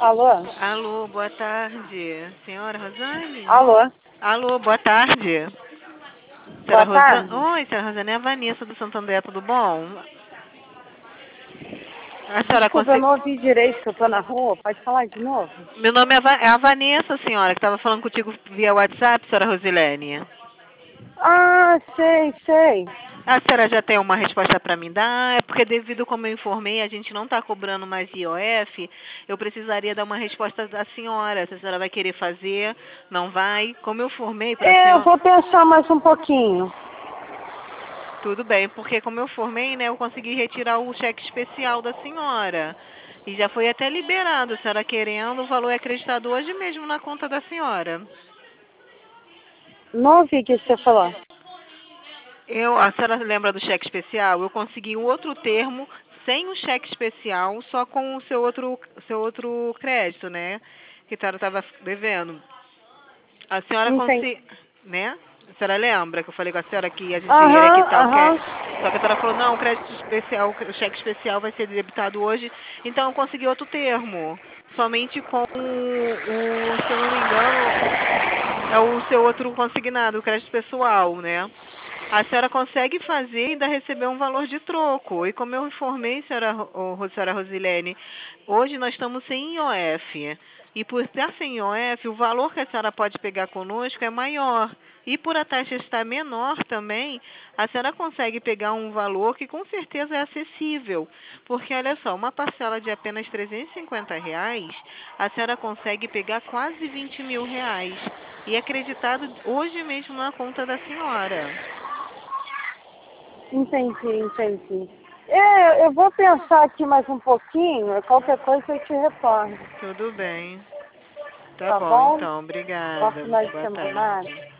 Alô? Alô, boa tarde. Senhora Rosane? Alô? Alô, boa tarde. Senhora Boa Rosane? tarde. Oi, senhora Rosane, é a Vanessa do Santo André, tudo bom? A senhora Desculpa, eu consegue... não ouvi direito, que eu tô na rua. Pode falar de novo? Meu nome é a Vanessa, senhora, que estava falando contigo via WhatsApp, senhora Rosilene. Ah, sei. A senhora já tem uma resposta para me dar? É porque devido como eu informei, a gente não está cobrando mais IOF, eu precisaria dar uma resposta da senhora. Se a senhora vai querer fazer, não vai? Como eu formei para a Eu senhora... vou pensar mais um pouquinho. Tudo bem, porque como eu formei, né, eu consegui retirar o cheque especial da senhora. E já foi até liberado, a senhora querendo, o valor é acreditado hoje mesmo na conta da senhora. Não ouvi o que você falou. A senhora lembra do cheque especial? Eu consegui um outro termo sem o cheque especial, só com o seu outro crédito, né? Que a senhora estava devendo. A senhora Entendi. conseguiu, né? A senhora lembra que eu falei com a senhora que a gente iria quitar o Aham. crédito? Só que a senhora falou, não, o crédito especial, o cheque especial vai ser debitado hoje. Então eu consegui outro termo. Somente com se eu não me engano, é o seu outro consignado, o crédito pessoal, né? A senhora consegue fazer e ainda receber um valor de troco. E como eu informei, senhora Rosilene, hoje nós estamos sem IOF. E por estar sem IOF, o valor que a senhora pode pegar conosco é maior. E por a taxa estar menor também, a senhora consegue pegar um valor que com certeza é acessível. Porque, olha só, uma parcela de apenas R$ 350, a senhora consegue pegar quase R$ 20.000. E acreditado hoje mesmo na conta da senhora. Entendi. Eu vou pensar aqui mais um pouquinho. Qualquer coisa eu te retorno. Tudo bem. Tá Tá bom, bom? então. Bom Obrigada. final de Boa semana. tarde.